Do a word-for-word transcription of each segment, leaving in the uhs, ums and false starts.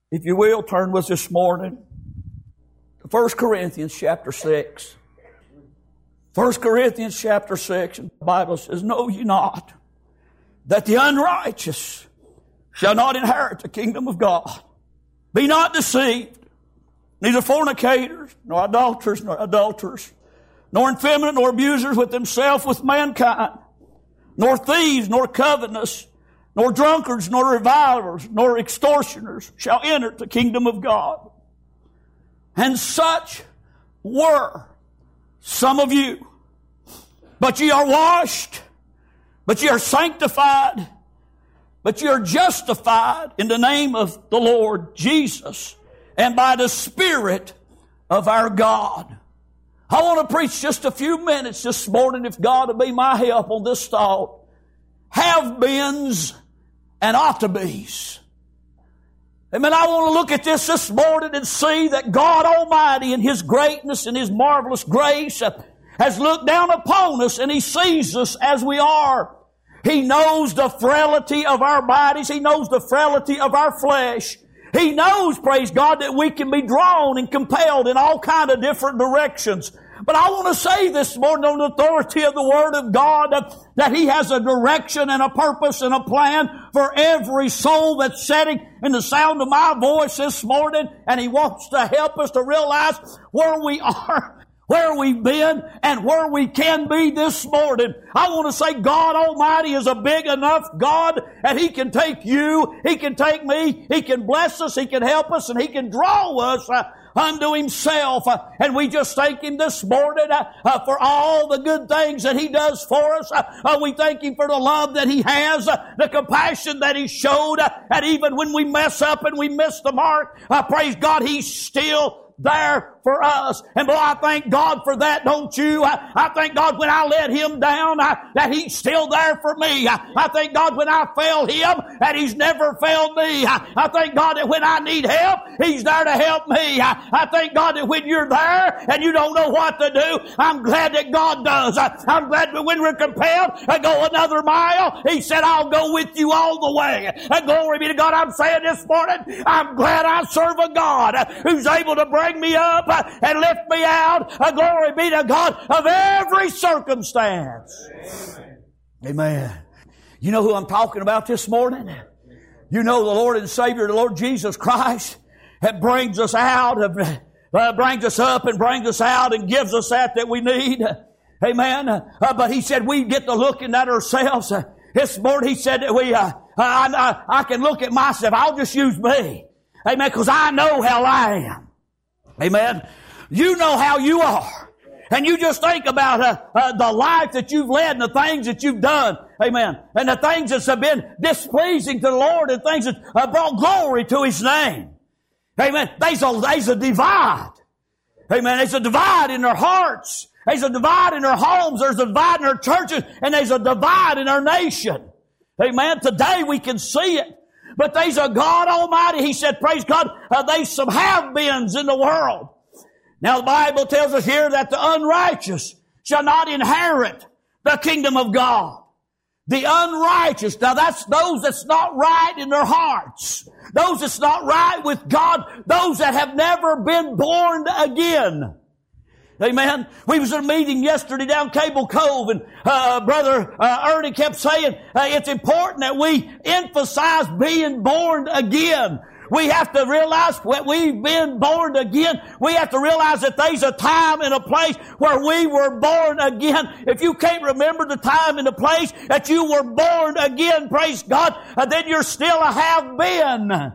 If you will, turn with us this morning to First Corinthians chapter six. First Corinthians chapter six, and the Bible says, "Know ye not that the unrighteous shall not inherit the kingdom of God? Be not deceived, neither fornicators, nor idolaters, nor adulterers, nor effeminate, nor abusers with themselves with mankind, nor thieves, nor covetous, nor drunkards, nor revilers, nor extortioners shall enter the kingdom of God. And such were some of you. But ye are washed, but ye are sanctified, but ye are justified in the name of the Lord Jesus and by the Spirit of our God." I want to preach just a few minutes this morning, if God will be my help on this thought. Have-beens and ought-to-be's. Amen. I want to look at this this morning and see that God Almighty in His greatness and His marvelous grace has looked down upon us, and He sees us as we are. He knows the frailty of our bodies. He knows the frailty of our flesh. He knows, praise God, that we can be drawn and compelled in all kind of different directions. But I want to say this morning on the authority of the Word of God that, that He has a direction and a purpose and a plan for every soul that's sitting in the sound of my voice this morning. And He wants to help us to realize where we are, where we've been, and where we can be this morning. I want to say God Almighty is a big enough God, and He can take you, He can take me, He can bless us, He can help us, and He can draw us uh, unto Himself. Uh, and we just thank Him this morning uh, uh, for all the good things that He does for us. Uh, uh, we thank Him for the love that He has, uh, the compassion that He showed, uh, and even when we mess up and we miss the mark, uh, praise God, He's still there for us. And boy, I thank God for that, don't you? I, I thank God when I let Him down, I, that He's still there for me. I, I thank God when I failed Him, that He's never failed me. I, I thank God that when I need help, He's there to help me. I, I thank God that when you're there and you don't know what to do, I'm glad that God does. I, I'm glad that when we're compelled to go another mile, He said, "I'll go with you all the way." And glory be to God. I'm saying this morning, I'm glad I serve a God who's able to bring me up and lift me out. Glory be to God of every circumstance. Amen. Amen. You know who I'm talking about this morning? You know the Lord and Savior, the Lord Jesus Christ, that brings us out, uh, brings us up and brings us out and gives us that that we need. Amen. Uh, but He said we get to looking at ourselves. Uh, this morning He said that we, uh, I, I, I can look at myself. I'll just use me. Amen. Because I know how I am. Amen. You know how you are. And you just think about uh, uh, the life that you've led and the things that you've done. Amen. And the things that have been displeasing to the Lord and things that uh, brought glory to His name. Amen. There's a, there's a divide. Amen. There's a divide in their hearts. There's a divide in their homes. There's a divide in their churches. And there's a divide in our nation. Amen. Today we can see it. But there's a God Almighty. He said, praise God, uh, there's some have-beens in the world. Now the Bible tells us here that the unrighteous shall not inherit the kingdom of God. The unrighteous, now that's those that's not right in their hearts. Those that's not right with God. Those that have never been born again. Amen. We was in a meeting yesterday down Cable Cove, and uh, Brother uh, Ernie kept saying uh, it's important that we emphasize being born again. We have to realize when we've been born again, we have to realize that there's a time and a place where we were born again. If you can't remember the time and the place that you were born again, praise God, uh, then you're still a have-been.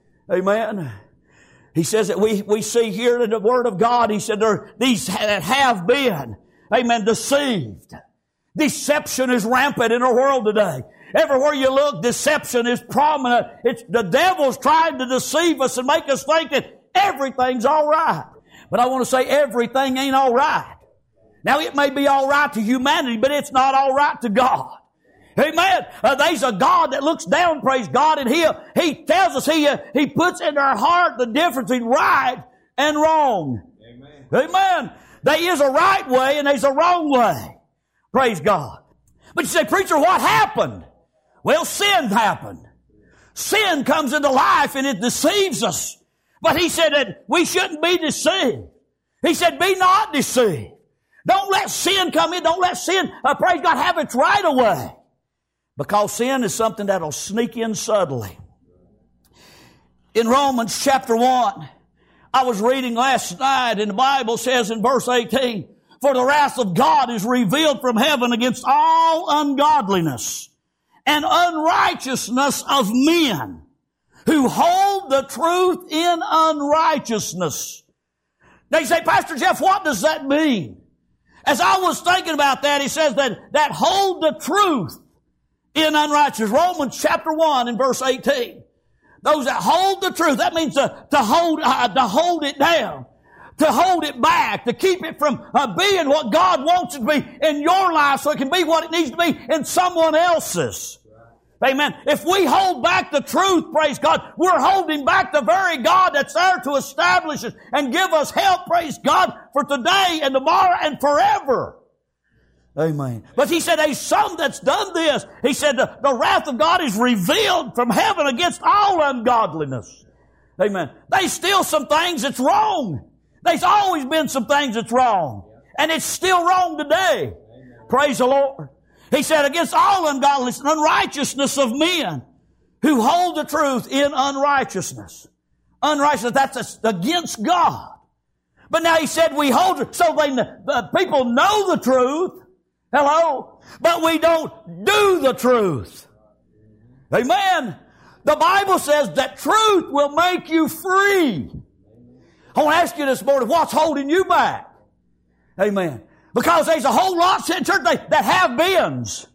Amen. He says that we, we see here in the Word of God, He said there are these that have been, amen, deceived. Deception is rampant in our world today. Everywhere you look, deception is prominent. It's the devil's trying to deceive us and make us think that everything's all right. But I want to say everything ain't all right. Now, it may be all right to humanity, but it's not all right to God. Amen. Uh, there's a God that looks down, praise God, and He He tells us He uh, He puts in our heart the difference between right and wrong. Amen. Amen. There is a right way and there's a wrong way. Praise God. But you say, preacher, what happened? Well, sin happened. Sin comes into life and it deceives us. But He said that we shouldn't be deceived. He said, be not deceived. Don't let sin come in. Don't let sin, uh, praise God, have its right away. Because sin is something that'll sneak in subtly. In Romans chapter one, I was reading last night, and the Bible says in verse eighteen, for the wrath of God is revealed from heaven against all ungodliness and unrighteousness of men who hold the truth in unrighteousness. Now you say, Pastor Jeff, what does that mean? As I was thinking about that, he says that, that hold the truth in unrighteousness. Romans chapter one and verse eighteen. Those that hold the truth, that means to, to hold, uh, to hold it down, to hold it back, to keep it from uh, being what God wants it to be in your life so it can be what it needs to be in someone else's. Amen. If we hold back the truth, praise God, we're holding back the very God that's there to establish us and give us help, praise God, for today and tomorrow and forever. Amen. But he said, there's some that's done this. He said, the, the wrath of God is revealed from heaven against all ungodliness. Amen. There's still some things that's wrong. There's always been some things that's wrong. And it's still wrong today. Praise the Lord. He said, against all ungodliness and unrighteousness of men who hold the truth in unrighteousness. Unrighteousness, that's against God. But now he said we hold it so they, the people know the truth. Hello? But we don't do the truth. Amen. The Bible says that truth will make you free. I want to ask you this morning, what's holding you back? Amen. Because there's a whole lot in church that have beens.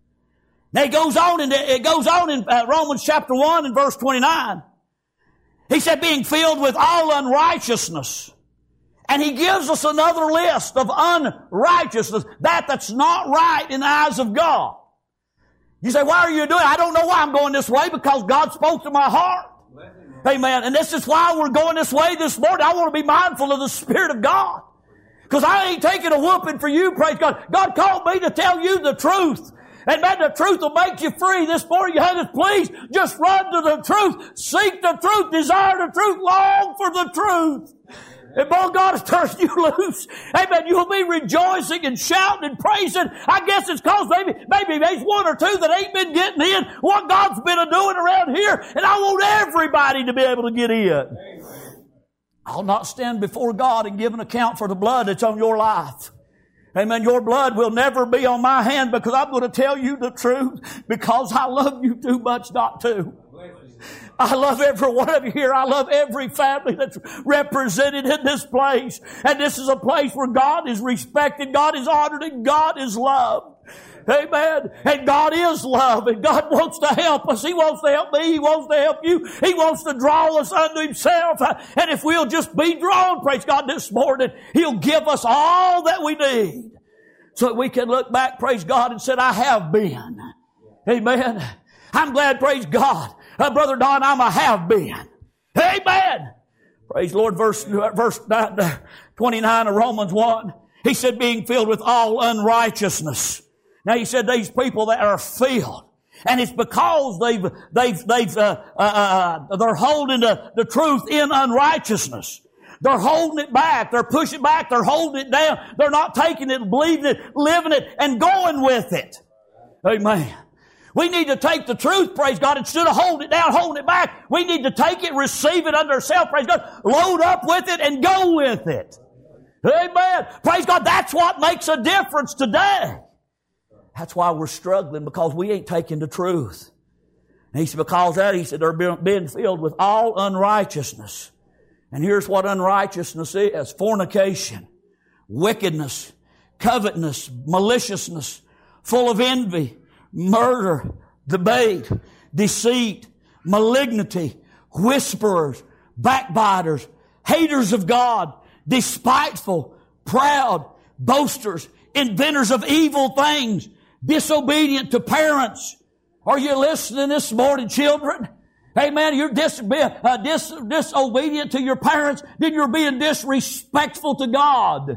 Now it goes on in, it goes on in uh, Romans chapter one and verse twenty-nine. He said, being filled with all unrighteousness. And he gives us another list of unrighteousness, that that's not right in the eyes of God. You say, why are you doing it? I don't know why I'm going this way, because God spoke to my heart. Amen. And this is why we're going this way this morning. I want to be mindful of the Spirit of God. Because I ain't taking a whooping for you, praise God. God called me to tell you the truth. And man, the truth will make you free. This morning you have this, please just run to the truth. Seek the truth. Desire the truth. Long for the truth. And boy, God has turned you loose. Amen. You'll be rejoicing and shouting and praising. I guess it's because maybe, maybe there's one or two that ain't been getting in what God's been doing around here. And I want everybody to be able to get in. Amen. I'll not stand before God and give an account for the blood that's on your life. Amen. Your blood will never be on my hand, because I'm going to tell you the truth, because I love you too much not to. I love every one of you here. I love every family that's represented in this place. And this is a place where God is respected, God is honored, and God is loved. Amen. And God is love, and God wants to help us. He wants to help me. He wants to help you. He wants to draw us unto Himself. And if we'll just be drawn, praise God, this morning, He'll give us all that we need so that we can look back, praise God, and say, I have been. Amen. I'm glad, praise God. Uh, Brother Don, I'm a have been. Amen. Praise the Lord. Verse, verse twenty-nine of Romans one. He said, being filled with all unrighteousness. Now he said these people that are filled. And it's because they've, they've, they've, uh, uh, uh, they're holding the, the truth in unrighteousness. They're holding it back. They're pushing it back. They're holding it down. They're not taking it, believing it, living it, and going with it. Amen. We need to take the truth, praise God, instead of holding it down, holding it back. We need to take it, receive it under ourselves, praise God, load up with it, and go with it. Amen. Praise God, that's what makes a difference today. That's why we're struggling, because we ain't taking the truth. And he said, because that, he said, they're being filled with all unrighteousness. And here's what unrighteousness is: fornication, wickedness, covetousness, maliciousness, full of envy, murder, debate, deceit, malignity, whisperers, backbiters, haters of God, despiteful, proud, boasters, inventors of evil things, disobedient to parents. Are you listening this morning, children? Amen. You're dis, uh, dis, disobedient to your parents, then you're being disrespectful to God.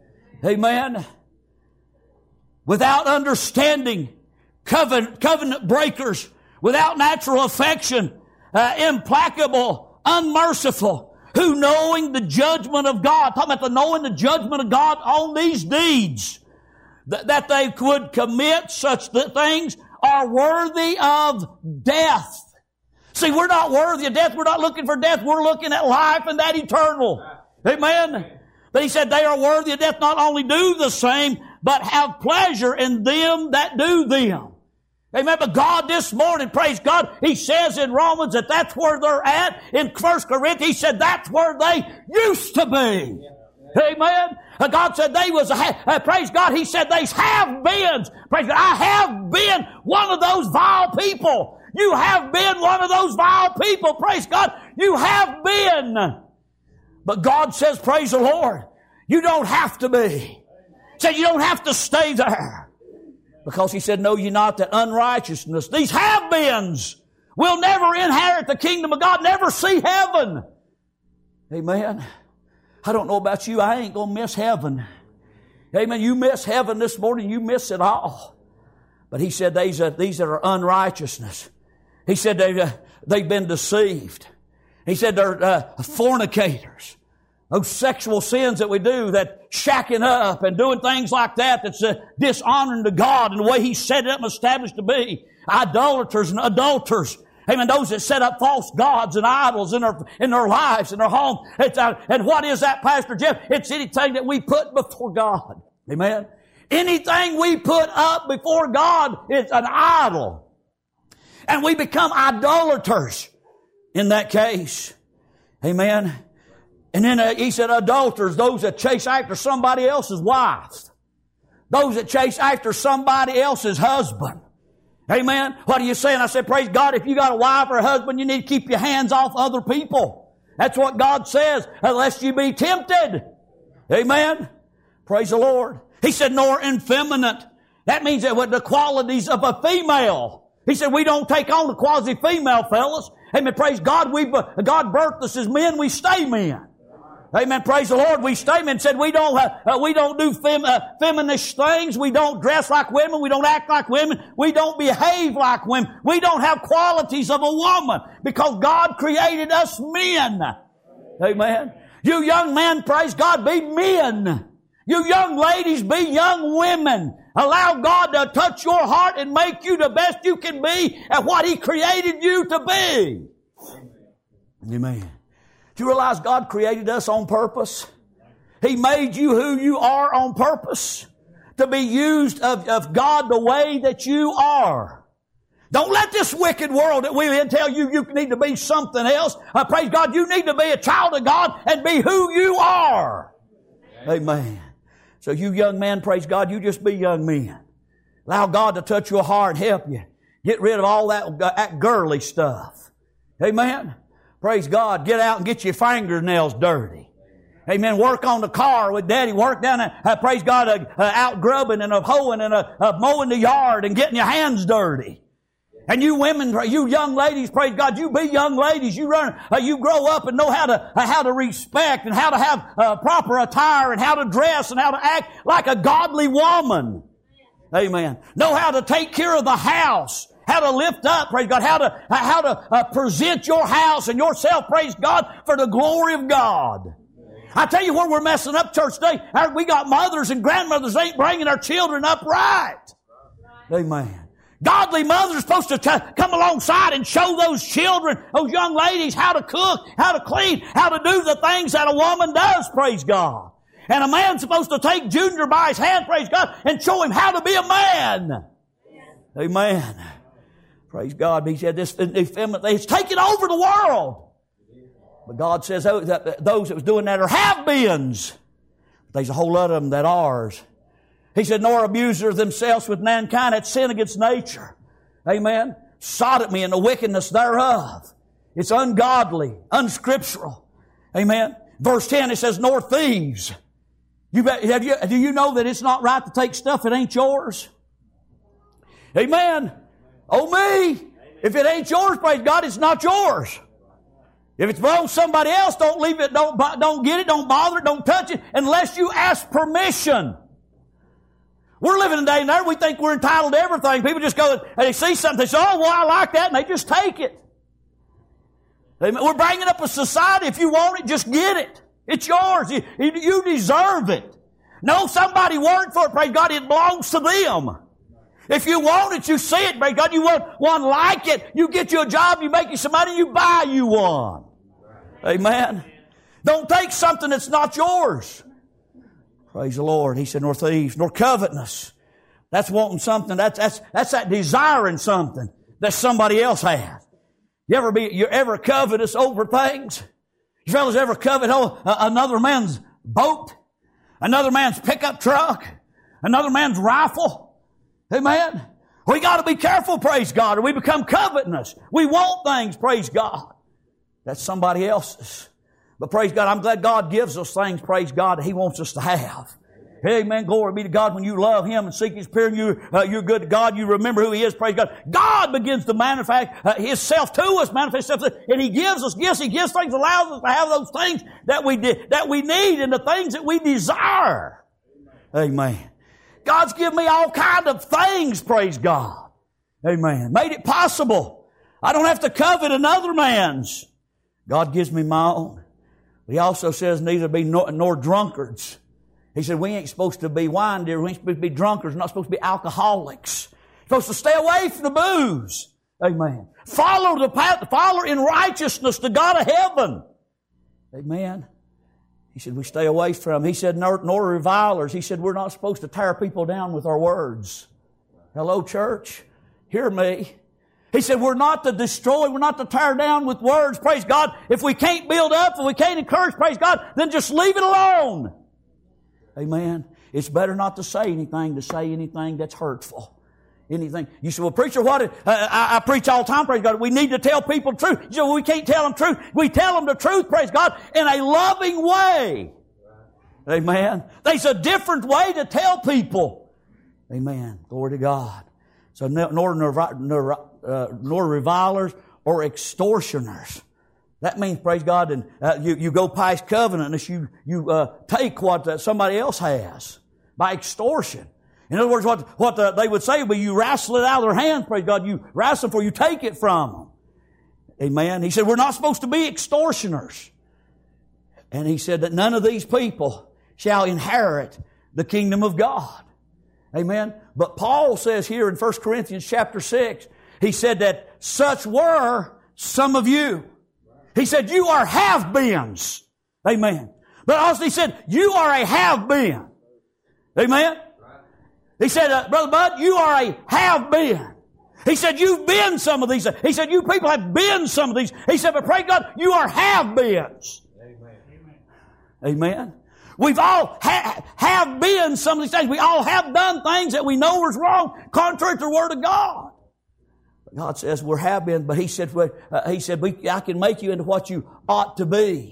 Amen. Without understanding, covenant, covenant breakers, without natural affection, uh, implacable, unmerciful, who knowing the judgment of God, talking about the knowing the judgment of God on these deeds, th- that they could commit such th- things, are worthy of death. See, we're not worthy of death. We're not looking for death. We're looking at life and that eternal. Amen. But he said they are worthy of death, not only do the same, but have pleasure in them that do them. Amen. But God this morning, praise God, He says in Romans that that's where they're at. In First Corinthians, He said that's where they used to be. Amen. God said they was, uh, praise God, He said they have been. Praise God, I have been one of those vile people. You have been one of those vile people. Praise God, you have been. But God says, praise the Lord, you don't have to be. He said you don't have to stay there. Because He said, know ye not that unrighteousness, these have-beens, will never inherit the kingdom of God, never see heaven. Amen. I don't know about you, I ain't going to miss heaven. Amen. You miss heaven this morning, you miss it all. But He said these are, these that are unrighteousness. He said they've, uh, they've been deceived. He said they're uh, fornicators. Those sexual sins that we do, that shacking up and doing things like that, that's uh, dishonoring to God and the way He set it up and established to be. Idolaters and adulterers. Amen. Those that set up false gods and idols in their, in their lives, in their home. It's, uh, and what is that, Pastor Jeff? It's anything that we put before God. Amen. Anything we put up before God is an idol. And we become idolaters in that case. Amen. And then uh, he said adulterers, those that chase after somebody else's wife. Those that chase after somebody else's husband. Amen. What are you saying? I said, praise God, if you got a wife or a husband, you need to keep your hands off other people. That's what God says, unless you be tempted. Amen. Praise the Lord. He said, nor effeminate. That means that with the qualities of a female. He said, we don't take on the quasi-female, fellas. Amen. Praise God. We, God birthed us as men. We stay men. Amen. Praise the Lord. We stay men. Said we don't, uh, we don't do fem, uh, feminist things. We don't dress like women. We don't act like women. We don't behave like women. We don't have qualities of a woman because God created us men. Amen. You young men, praise God, be men. You young ladies, be young women. Allow God to touch your heart and make you the best you can be at what He created you to be. Amen. Do you realize God created us on purpose? He made you who you are on purpose to be used of, of God the way that you are. Don't let this wicked world that we live in tell you you need to be something else. Uh, praise God, you need to be a child of God and be who you are. Amen. So you young men, praise God, you just be young men. Allow God to touch your heart and help you. Get rid of all that, that girly stuff. Amen. Praise God. Get out and get your fingernails dirty. Amen. Work on the car with Daddy. Work down and, uh, praise God, uh, uh, out grubbing and uh, hoeing and uh, uh, mowing the yard and getting your hands dirty. And you women, you young ladies, praise God, you be young ladies. You run, uh, you grow up and know how to uh, how to respect and how to have uh, proper attire and how to dress and how to act like a godly woman. Amen. Know how to take care of the house, how to lift up, praise God, how to uh, how to uh, present your house and yourself, praise God, for the glory of God. I tell you where we're messing up, church today. We got mothers and grandmothers that ain't bringing their children up right. Amen. Godly mothers are supposed to t- come alongside and show those children, those young ladies, how to cook, how to clean, how to do the things that a woman does, praise God. And a man's supposed to take Junior by his hand, praise God, and show him how to be a man. Amen. Praise God. He said this, it's taken over the world. But God says oh, that those that was doing that are have-beens. There's a whole lot of them that are. He said, nor abusers themselves with mankind. That's sin against nature. Amen. Sodomy and the wickedness thereof. It's ungodly, unscriptural. Amen. Verse ten, it says, nor thieves. You bet, have you, do you know that it's not right to take stuff that ain't yours? Amen. Oh me. If it ain't yours, praise God, it's not yours. If it's belongs to somebody else, don't leave it, don't, don't get it, don't bother it, don't touch it unless you ask permission. We're living in a day and age we think we're entitled to everything. People just go and they see something, they say, oh, well, I like that, and they just take it. We're bringing up a society, if you want it, just get it. It's yours. You, you deserve it. No, somebody worked for it, praise God, it belongs to them. If you want it, you see it, praise God, you want one like it, you get you a job, you make you some money, you buy you one. Amen. Don't take something that's not yours. Praise the Lord. He said, nor thieves, nor covetousness. That's wanting something, that's, that's, that's that desiring something that somebody else has. You ever be, you ever covetous over things? You fellas ever covet oh, uh, another man's boat? Another man's pickup truck? Another man's rifle? Amen? We got to be careful, praise God, or we become covetous. We want things, praise God. That's somebody else's. But praise God, I'm glad God gives us things, praise God, that He wants us to have. Amen. Glory be to God. When you love Him and seek His spirit and you, uh, you're good to God, you remember who He is, praise God. God begins to manifest uh, His self to us, manifest Himself, and He gives us gifts. He gives things, allows us to have those things that we did, that we need and the things that we desire. Amen. God's given me all kinds of things, praise God. Amen. Made it possible. I don't have to covet another man's. God gives me my own. But He also says neither be nor, nor drunkards. He said we ain't supposed to be wine dealers. We ain't supposed to be drunkards. We're not supposed to be alcoholics. We're supposed to stay away from the booze. Amen. Follow the path, follow in righteousness the God of heaven. Amen. He said we stay away from. He said nor, nor revilers. He said we're not supposed to tear people down with our words. Hello, church. Hear me. He said we're not to destroy, we're not to tear down with words, praise God. If we can't build up, if we can't encourage, praise God, then just leave it alone. Amen. It's better not to say anything, to say anything that's hurtful. Anything. You say, well, preacher, what? Uh, I, I preach all the time, praise God. We need to tell people the truth. You say, well, we can't tell them the truth. We tell them the truth, praise God, in a loving way. Amen. There's a different way to tell people. Amen. Glory to God. So nor, nor, nor, uh, nor revilers or extortioners. That means, praise God, and uh, you, you go past covenantness, you, you uh, take what uh, somebody else has by extortion. In other words, what, what the, they would say would be you wrestle it out of their hands, praise God, you wrestle for you take it from them. Amen. He said we're not supposed to be extortioners. And He said that none of these people shall inherit the kingdom of God. Amen. But Paul says here in First Corinthians chapter six, he said that such were some of you. He said, you are have-beens. Amen. But also he said, you are a have-been. Amen. He said, uh, Brother Bud, you are a have-been. He said, you've been some of these. He said, you people have been some of these. He said, but pray God, you are have-beens. Amen. Amen. We've all ha- have been some of these things. We all have done things that we know is wrong, contrary to the Word of God. God says we're have been, but He said, uh, He said, we, I can make you into what you ought to be.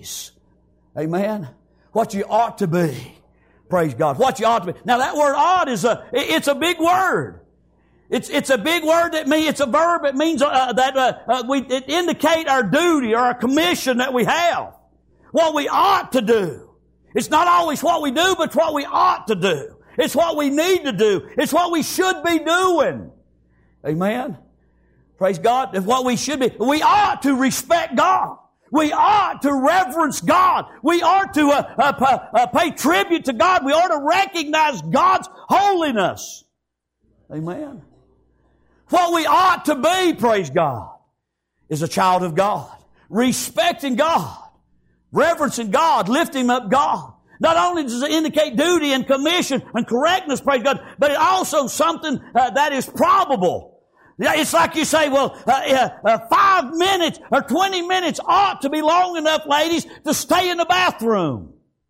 Amen. What you ought to be. Praise God. What you ought to be. Now that word ought is a, it's a big word. It's, it's a big word that means, it's a verb. It means uh, that uh, uh, we, it indicate our duty or our commission that we have. What we ought to do. It's not always what we do, but it's what we ought to do. It's what we need to do. It's what we should be doing. Amen. Praise God. It's what we should be. We ought to respect God. We ought to reverence God. We ought to uh, uh, uh, pay tribute to God. We ought to recognize God's holiness. Amen. What we ought to be, praise God, is a child of God. Respecting God. Reverencing God. Lifting up God. Not only does it indicate duty and commission and correctness, praise God, but it also something uh, that is probable. It's like you say, well, uh, uh, uh, five minutes or twenty minutes ought to be long enough, ladies, to stay in the bathroom.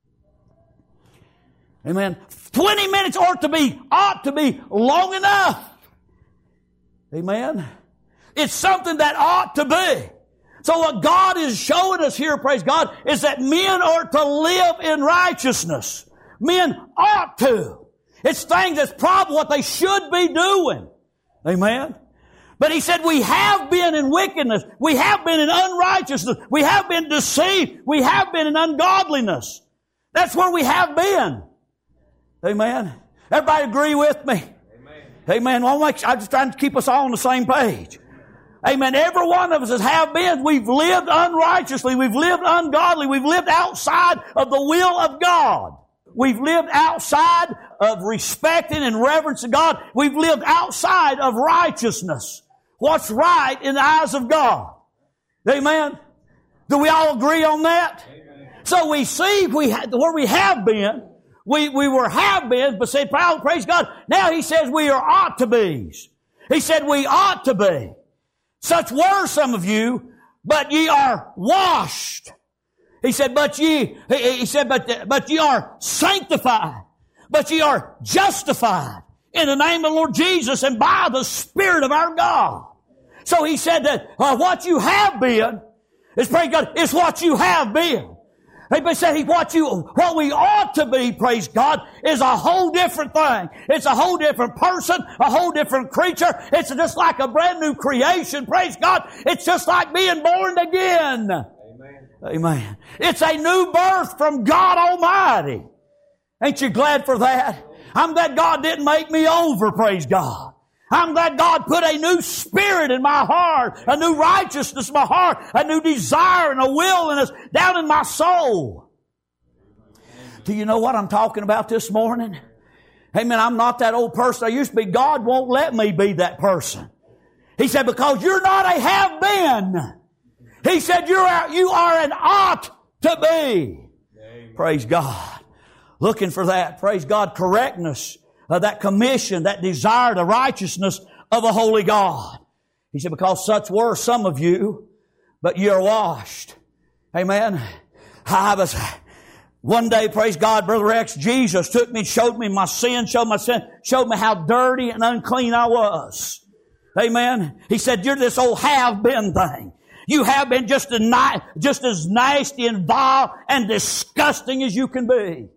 Amen. Twenty minutes ought to be, ought to be long enough. Amen. It's something that ought to be. So what God is showing us here, praise God, is that men are to live in righteousness. Men ought to. It's things that's probably what they should be doing. Amen. But He said we have been in wickedness. We have been in unrighteousness. We have been deceived. We have been in ungodliness. That's where we have been. Amen. Everybody agree with me? Amen. Amen. Well, I'm just trying to keep us all on the same page. Amen. Every one of us as have been, we've lived unrighteously. We've lived ungodly. We've lived outside of the will of God. We've lived outside of respecting and reverencing God. We've lived outside of righteousness. What's right in the eyes of God. Amen. Do we all agree on that? Amen. So we see we ha- where we have been. We, we were have been, but said, praise God. Now He says we are ought to be. He said we ought to be. Such were some of you, but ye are washed. He said, but ye, he said, but, but ye are sanctified. But ye are justified in the name of the Lord Jesus and by the Spirit of our God. So He said that uh, what you have been is, praise God, is what you have been. He said he, what you, what we ought to be, praise God, is a whole different thing. It's a whole different person, a whole different creature. It's just like a brand new creation, praise God. It's just like being born again. Amen. Amen. It's a new birth from God Almighty. Ain't you glad for that? I'm glad God didn't make me over, praise God. I'm glad God put a new spirit in my heart, a new righteousness in my heart, a new desire and a willingness down in my soul. Do you know what I'm talking about this morning? Amen. I'm not that old person I used to be. God won't let me be that person. He said, because you're not a have been. He said, you're a, you are an ought to be. Amen. Praise God. Looking for that. Praise God. Correctness. Uh, that commission, that desire, the righteousness of a holy God. He said, because such were some of you, but ye are washed. Amen. I was, one day, praise God, Brother Rex, Jesus took me, showed me my sin, showed my sin, showed me how dirty and unclean I was. Amen. He said, you're this old have-been thing. You have been just as, ni- just as nasty and vile and disgusting as you can be.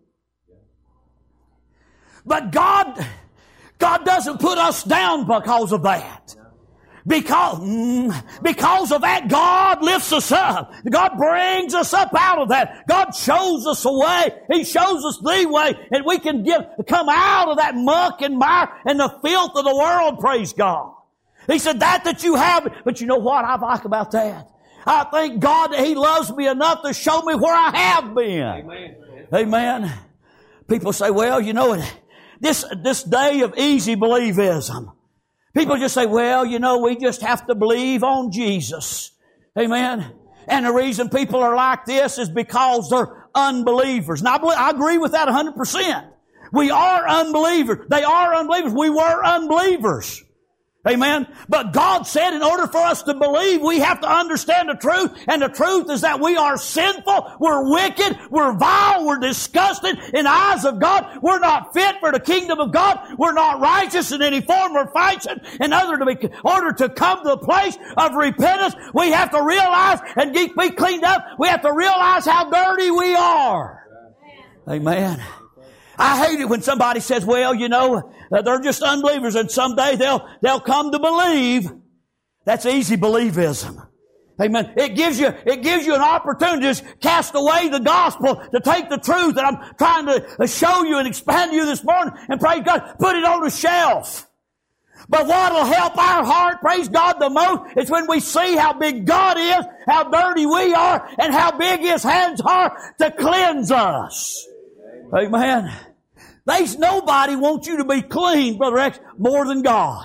But God, God doesn't put us down because of that. Because, mm, because of that, God lifts us up. God brings us up out of that. God shows us a way. He shows us the way, and we can get, come out of that muck and mire and the filth of the world, praise God. He said, that that you have, but you know what I like about that? I thank God that He loves me enough to show me where I have been. Amen. Amen. People say, well, you know, This, this day of easy believism. People just say, well, you know, we just have to believe on Jesus. Amen. And the reason people are like this is because they're unbelievers. And I, believe, I agree with that one hundred percent. We are unbelievers. They are unbelievers. We were unbelievers. Amen. But God said in order for us to believe, we have to understand the truth. And the truth is that we are sinful, we're wicked, we're vile, we're disgusting in the eyes of God. We're not fit for the kingdom of God. We're not righteous in any form or function. In order to, be, in order to come to the place of repentance, we have to realize and be cleaned up. We have to realize how dirty we are. Amen. I hate it when somebody says, well, you know, they're just unbelievers and someday they'll, they'll come to believe. That's easy believism. Amen. It gives you, it gives you an opportunity to just cast away the gospel, to take the truth that I'm trying to show you and expand to you this morning, and praise God, put it on the shelf. But what will help our heart, praise God, the most is when we see how big God is, how dirty we are, and how big His hands are to cleanse us. Amen. There's nobody wants you to be clean, Brother X, more than God.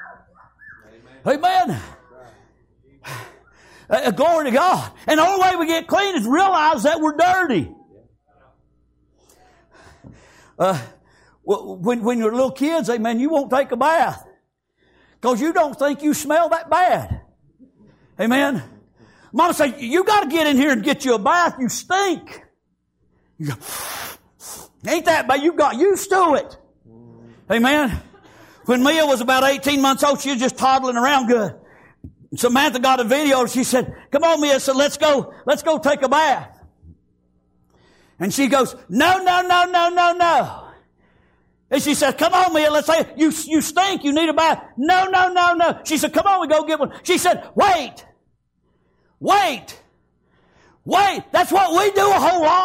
Amen. Uh, glory to God. And the only way we get clean is realize that we're dirty. Uh, when, when you're little kids, amen, you won't take a bath because you don't think you smell that bad. Amen. Mama say, you got to get in here and get you a bath. You stink. You go, ain't that bad? You got used to it. Amen. When Mia was about eighteen months old, she was just toddling around good. Samantha got a video. She said, come on, Mia. So let's go, let's go take a bath. And she goes, no, no, no, no, no, no. And she said, come on, Mia. Let's say, you, you stink. You need a bath. No, no, no, no. She said, come on, we go get one. She said, wait, wait, wait. That's what we do a whole lot.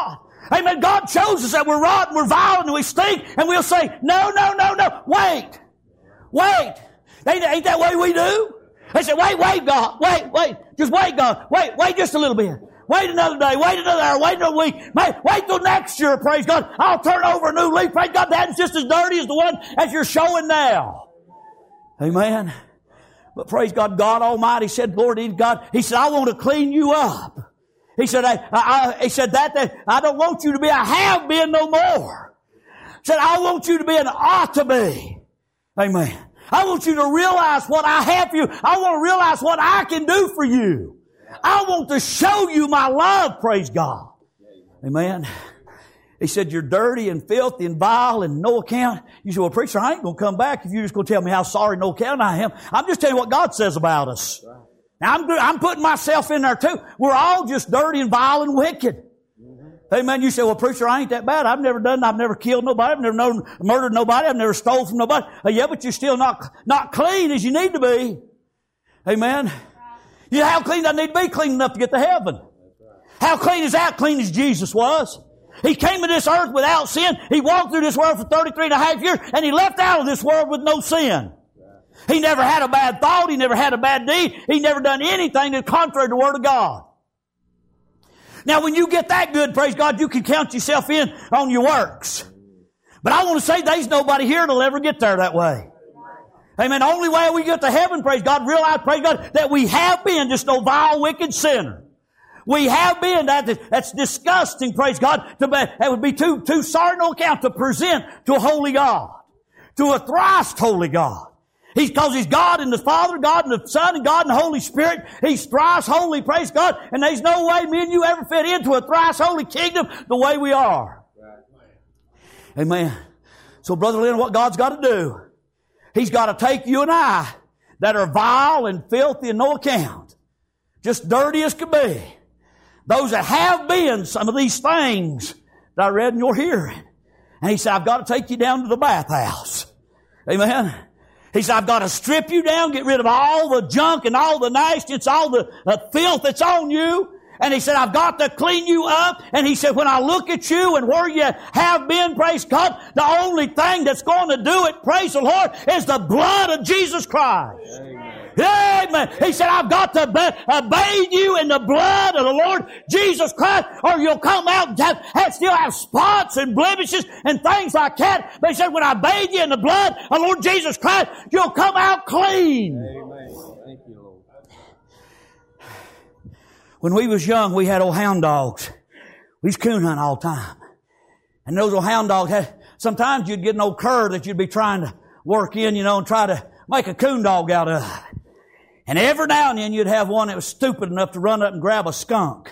Amen. God shows us that we're rotten, we're vile, and we stink, and we'll say, no, no, no, no, wait. Wait. Ain't, ain't that way we do? They say, wait, wait, God. Wait, wait. Just wait, God. Wait, wait just a little bit. Wait another day. Wait another hour. Wait another week. Wait, wait till next year, praise God. I'll turn over a new leaf. Praise God, that's just as dirty as the one as you're showing now. Amen. But praise God, God Almighty said, Lord, God, He said, I want to clean you up. He said, I, I, He said that, that I don't want you to be a have been no more. He said, I want you to be an ought to be. Amen. I want you to realize what I have for you. I want to realize what I can do for you. I want to show you my love, praise God. Amen. He said, you're dirty and filthy and vile and no account. You say, well, preacher, I ain't going to come back if you're just going to tell me how sorry no account I am. I'm just telling you what God says about us. Now, I'm, I'm putting myself in there too. We're all just dirty and vile and wicked. Amen. You say, well, preacher, I ain't that bad. I've never done, I've never killed nobody. I've never known, murdered nobody. I've never stole from nobody. Uh, yeah, but you're still not, not clean as you need to be. Amen. You know how clean I need to be? Clean enough to get to heaven. How clean is that? Clean as Jesus was. He came to this earth without sin. He walked through this world for thirty-three and a half years, and He left out of this world with no sin. He never had a bad thought. He never had a bad deed. He never done anything that's contrary to the Word of God. Now, when you get that good, praise God, you can count yourself in on your works. But I want to say there's nobody here that'll ever get there that way. Amen. The only way we get to heaven, praise God, realize, praise God, that we have been just no vile, wicked sinner. We have been that. That's disgusting, praise God. To be, that would be too, too sorry no account to present to a holy God. To a thrice holy God. He's, cause He's God and the Father, God and the Son, and God and the Holy Spirit. He's thrice holy, praise God. And there's no way me and you ever fit into a thrice holy kingdom the way we are. Amen. So, Brother Lynn, what God's got to do, He's got to take you and I that are vile and filthy and no account, just dirty as could be, those that have been some of these things that I read in your hearing. And He said, I've got to take you down to the bathhouse. Amen. He said, I've got to strip you down, get rid of all the junk and all the nastiness, all the uh, filth that's on you. And He said, I've got to clean you up. And He said, when I look at you and where you have been, praise God, the only thing that's going to do it, praise the Lord, is the blood of Jesus Christ. Amen. Amen. He said, I've got to bathe you in the blood of the Lord Jesus Christ, or you'll come out and have, have, still have spots and blemishes and things like that. But He said, when I bathe you in the blood of the Lord Jesus Christ, you'll come out clean. Amen. Thank you, Lord. When we was young, we had old hound dogs. We used to coon hunt all the time. And those old hound dogs had, sometimes you'd get an old cur that you'd be trying to work in, you know, and try to make a coon dog out of it. And every now and then you'd have one that was stupid enough to run up and grab a skunk.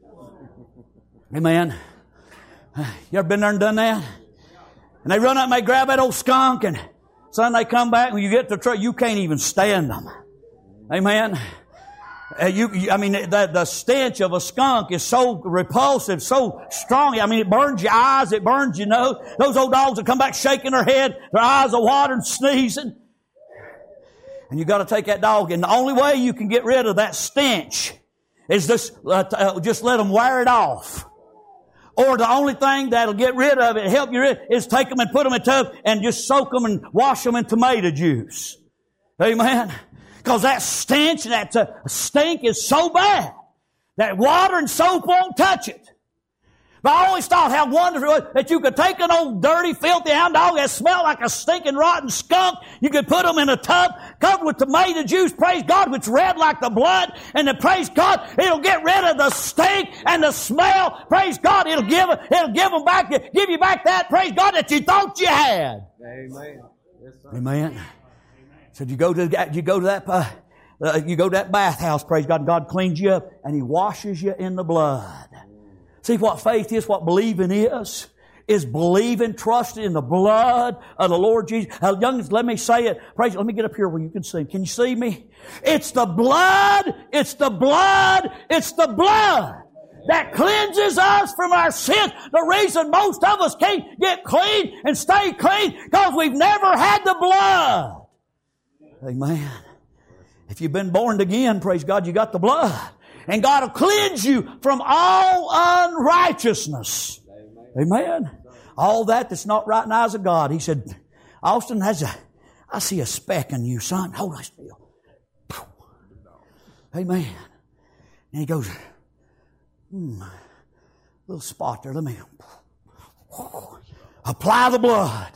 Amen. You ever been there and done that? And they run up and they grab that old skunk, and son, they come back, and when you get to the truck, you can't even stand them. Amen. Uh, you, you, I mean, the, the stench of a skunk is so repulsive, so strong. I mean, it burns your eyes, it burns your nose. Those old dogs will come back shaking their head, their eyes are watering, sneezing. And you got to take that dog, and the only way you can get rid of that stench is just uh, uh, just let them wear it off. Or the only thing that'll get rid of it, help you rid, is take them and put them in a tub and just soak them and wash them in tomato juice. Amen. Because that stench, that uh, stink is so bad that water and soap won't touch it. But I always thought how wonderful it was that you could take an old dirty, filthy hound dog that smelled like a stinking, rotten skunk. You could put them in a tub covered with tomato juice, praise God, which red like the blood. And then, praise God, it'll get rid of the stink and the smell. Praise God, it'll give, it'll give them back, give you back that, praise God, that you thought you had. Amen. Yes, sir. Amen. So you go to, you go to that, uh, uh, you go to that bathhouse, praise God, and God cleans you up and He washes you in the blood. See what faith is, what believing is, is believing, trusting in the blood of the Lord Jesus. Uh, youngins, let me say it. Praise, let me get up here where you can see. Can you see me? It's the blood, it's the blood, it's the blood that cleanses us from our sins. The reason most of us can't get clean and stay clean, because we've never had the blood. Amen. If you've been born again, praise God, you got the blood. And God will cleanse you from all unrighteousness. Amen. All that that's not right in the eyes of God. He said, Austin, has a, I see a speck in you, son. Hold on still. Amen. And he goes, hmm, little spot there. Let me apply the blood.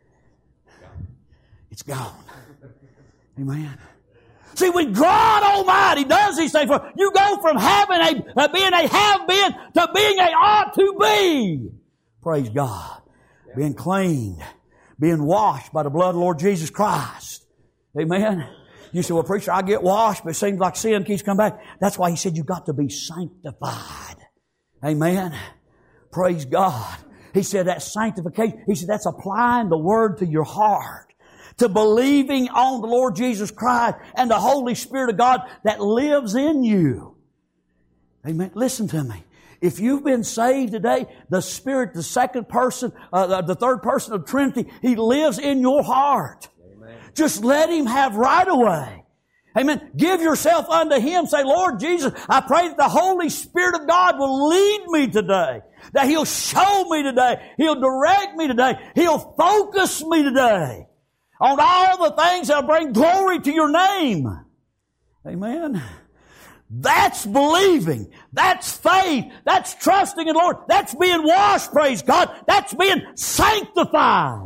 It's gone. Amen. See, when God Almighty does these things, you go from having a, uh, being a have been to being a ought to be. Praise God. Being cleaned. Being washed by the blood of the Lord Jesus Christ. Amen. You say, well, preacher, I get washed, but it seems like sin keeps coming back. That's why he said you've got to be sanctified. Amen. Praise God. He said that sanctification, he said that's applying the Word to your heart. To believing on the Lord Jesus Christ and the Holy Spirit of God that lives in you. Amen. Listen to me. If you've been saved today, the Spirit, the second person, uh, the third person of the Trinity, He lives in your heart. Amen. Just let Him have right away. Amen. Give yourself unto Him. Say, Lord Jesus, I pray that the Holy Spirit of God will lead me today. That He'll show me today. He'll direct me today. He'll focus me today on all the things that will bring glory to your name. Amen. That's believing. That's faith. That's trusting in the Lord. That's being washed, praise God. That's being sanctified.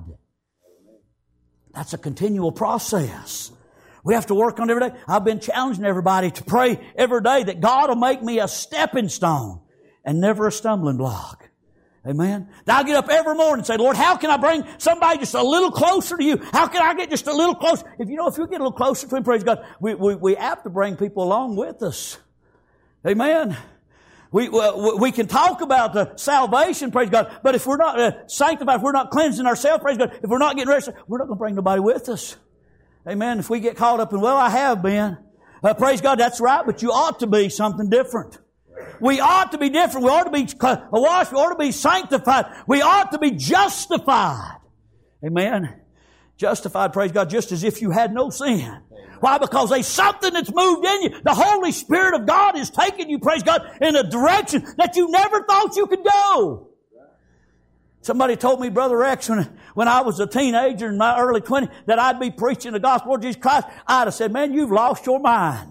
That's a continual process. We have to work on it every day. I've been challenging everybody to pray every day that God will make me a stepping stone and never a stumbling block. Amen. Now I get up every morning and say, Lord, how can I bring somebody just a little closer to you? How can I get just a little closer? If you know, if you get a little closer to Him, praise God, we, we, we have to bring people along with us. Amen. We, we, we can talk about the salvation, praise God, but if we're not uh, sanctified, if we're not cleansing ourselves, praise God, if we're not getting ready, we're not going to bring nobody with us. Amen. If we get caught up in, well, I have been, uh, praise God, that's right, but you ought to be something different. We ought to be different. We ought to be washed. We ought to be sanctified. We ought to be justified. Amen. Justified, praise God, just as if you had no sin. Why? Because there's something that's moved in you. The Holy Spirit of God is taking you, praise God, in a direction that you never thought you could go. Somebody told me, Brother Rex, when, when I was a teenager in my early twenties, that I'd be preaching the gospel of Jesus Christ. I'd have said, man, you've lost your mind.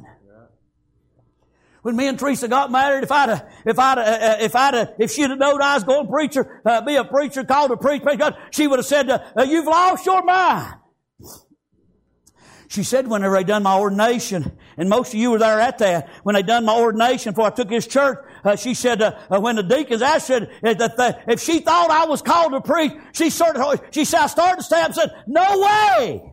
When me and Teresa got married, if I'd, have, if I'd, uh, if I'd, have, if she'd have known I was going to preacher, uh, be a preacher, called to preach, praise God, she would have said, uh, "You've lost your mind." She said, whenever they done my ordination, and most of you were there at that, when they done my ordination before I took his church, uh, she said, uh, uh, when the deacons asked her that the, if she thought I was called to preach, she started, she said, I started to stand up and said, "No way!"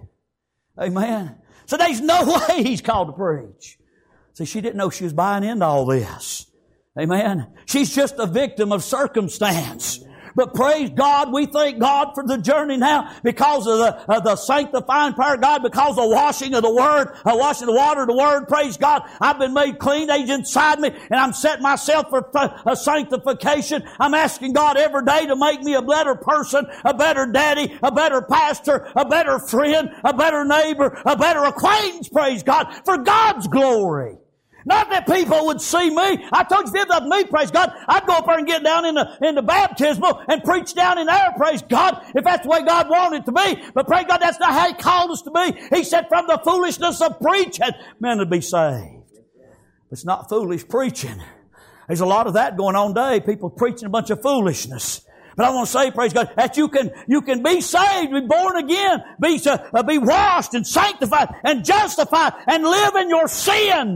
Amen. So there's no way he's called to preach. See, she didn't know she was buying into all this. Amen. She's just a victim of circumstance. But praise God, we thank God for the journey now because of the, uh, the sanctifying power of God, because of the washing of the Word, uh, washing the water of the Word. Praise God. I've been made clean. He's inside me, and I'm setting myself for a sanctification. I'm asking God every day to make me a better person, a better daddy, a better pastor, a better friend, a better neighbor, a better acquaintance. Praise God, for God's glory. Not that people would see me. I told you if it was me, praise God, I'd go up there and get down in the, in the baptismal and preach down in there, praise God, if that's the way God wanted it to be. But praise God, that's not how He called us to be. He said from the foolishness of preaching, men to be saved. It's not foolish preaching. There's a lot of that going on today. People preaching a bunch of foolishness. But I want to say, praise God, that you can, you can be saved, be born again, be, uh, be washed and sanctified and justified and live in your sin.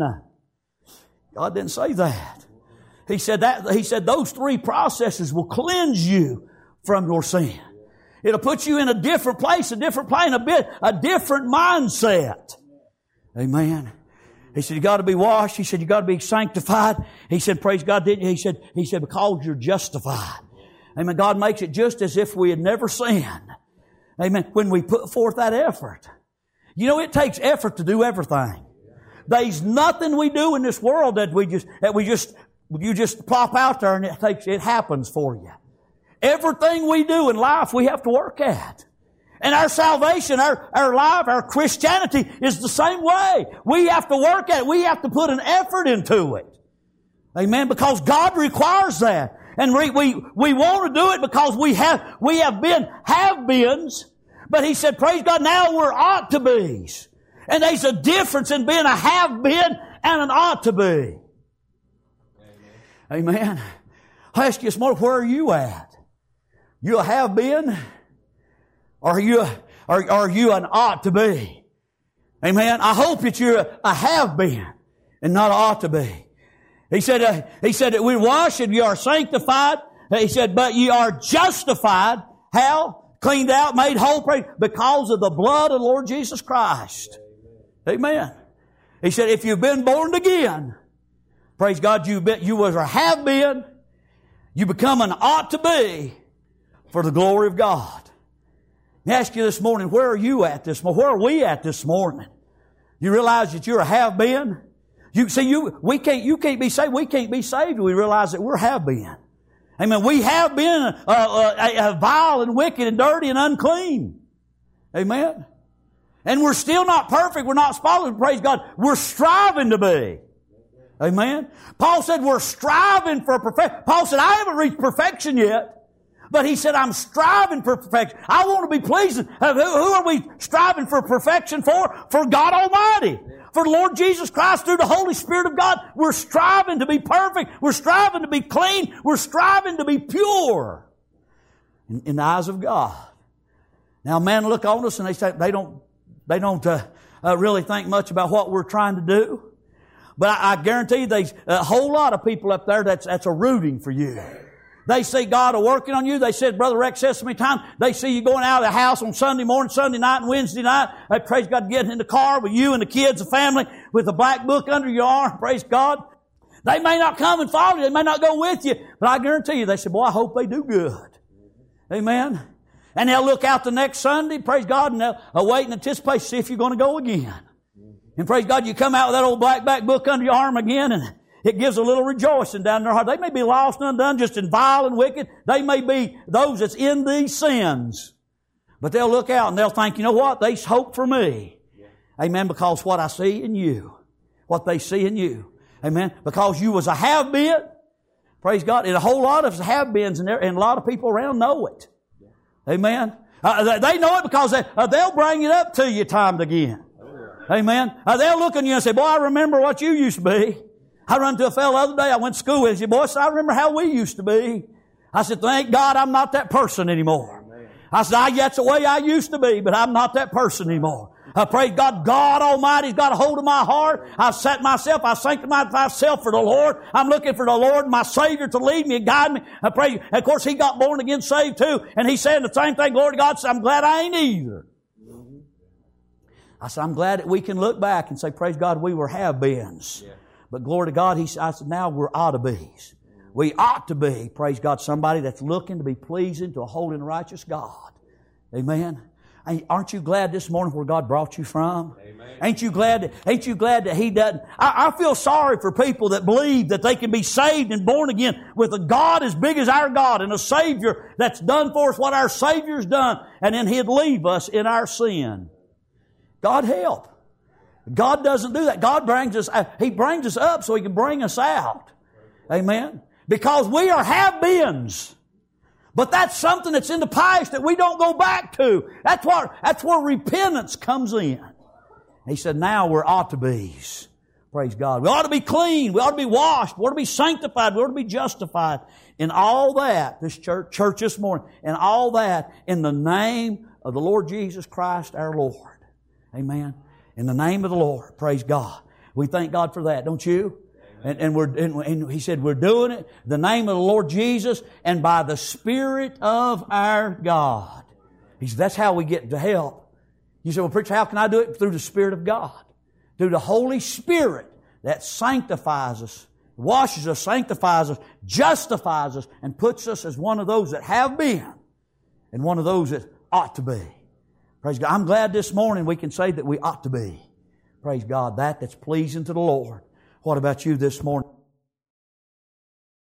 God didn't say that. He said that, He said those three processes will cleanse you from your sin. It'll put you in a different place, a different plane, a bit, a different mindset. Amen. He said, you got to be washed. He said, you got to be sanctified. He said, praise God, didn't you? He said, He said, because you're justified. Amen. God makes it just as if we had never sinned. Amen. When we put forth that effort. You know, it takes effort to do everything. There's nothing we do in this world that we just, that we just, you just plop out there and it takes, it happens for you. Everything we do in life we have to work at. And our salvation, our, our life, our Christianity is the same way. We have to work at it. We have to put an effort into it. Amen. Because God requires that. And we, we, we want to do it because we have, we have been have-beens. But he said, praise God, now we're ought-to-be's. And there's a difference in being a have-been and an ought-to-be. Amen. Amen. I ask you this morning, where are you at? You a have-been? Or are you, a, or are you an ought-to-be? Amen. I hope that you're a, a have-been and not an ought-to-be. He said, uh, he said that we wash and you are sanctified. He said, but you are justified. How? Cleaned out, made whole, because of the blood of the Lord Jesus Christ. Amen. He said, if you've been born again, praise God, you been, you was or have been, you become an ought to be for the glory of God. Let me ask you this morning, where are you at this morning? Where are we at this morning? You realize that you're a have been? You see, you we can't you can't be saved. We can't be saved. We realize that we're have been. Amen. We have been uh, uh, uh, vile and wicked and dirty and unclean. Amen. And we're still not perfect. We're not spotless. Praise God. We're striving to be. Amen. Paul said we're striving for perfection. Paul said, I haven't reached perfection yet. But he said, I'm striving for perfection. I want to be pleasing. Uh, who, who are we striving for perfection for? For God Almighty. For the Lord Jesus Christ through the Holy Spirit of God. We're striving to be perfect. We're striving to be clean. We're striving to be pure in, in the eyes of God. Now, men look on us and they say they don't, they don't uh, uh, really think much about what we're trying to do. But I, I guarantee you there's a whole lot of people up there that's, that's a rooting for you. They see God a working on you. They said, Brother Rex says so many times, they see you going out of the house on Sunday morning, Sunday night, and Wednesday night. They praise God, getting in the car with you and the kids, the family, with a black book under your arm. Praise God. They may not come and follow you. They may not go with you. But I guarantee you, they say, boy, I hope they do good. Amen. And they'll look out the next Sunday, praise God, and they'll wait and anticipate, see if you're going to go again. And praise God, you come out with that old black back book under your arm again, and it gives a little rejoicing down in their heart. They may be lost and undone, just in vile and wicked. They may be those that's in these sins. But they'll look out and they'll think, you know what? There's hope for me. Yeah. Amen. Because what I see in you. What they see in you. Amen. Because you was a have-been. Praise God. And a whole lot of us have-beens and, and a lot of people around know it. Yeah. Amen. Uh, they know it because they, uh, they'll bring it up to you time and again. Oh, yeah. Amen. Uh, they'll look at you and say, boy, I remember what you used to be. I run to a fellow the other day. I went to school with him. Boy, so I remember how we used to be. I said, thank God I'm not that person anymore. Amen. I said, I, that's the way I used to be, but I'm not that person anymore. I pray God, God Almighty's got a hold of my heart. I've set myself, I've sanctified myself for the Lord. I'm looking for the Lord, my Savior, to lead me and guide me. I pray, and of course, He got born again saved too. And He said the same thing, glory to God. So I'm glad I ain't either. I said, I'm glad that we can look back and say, praise God, we were have-beens. Yeah. But glory to God, he, I said, now we're ought-to-be's. We ought to be, praise God, somebody that's looking to be pleasing to a holy and righteous God. Amen. Aren't you glad this morning where God brought you from? Amen. Ain't you glad that, ain't you glad that He doesn't? I, I feel sorry for people that believe that they can be saved and born again with a God as big as our God and a Savior that's done for us what our Savior's done, and then He'd leave us in our sin. God help. God doesn't do that. God brings us, He brings us up so He can bring us out. Amen. Because we are have-beens. But that's something that's in the past that we don't go back to. That's what, that's where repentance comes in. He said, now we're ought-to-be's. Praise God. We ought to be clean. We ought to be washed. We ought to be sanctified. We ought to be justified. In all that, this church, church this morning, and all that in the name of the Lord Jesus Christ our Lord. Amen. In the name of the Lord. Praise God. We thank God for that, don't you? And, and we're and, and He said we're doing it in the name of the Lord Jesus and by the Spirit of our God. He said that's how we get to help. You say, well, preacher, how can I do it? Through the Spirit of God. Through the Holy Spirit that sanctifies us, washes us, sanctifies us, justifies us, and puts us as one of those that have been and one of those that ought to be. Praise God. I'm glad this morning we can say that we ought to be. Praise God. That that's pleasing to the Lord. What about you this morning?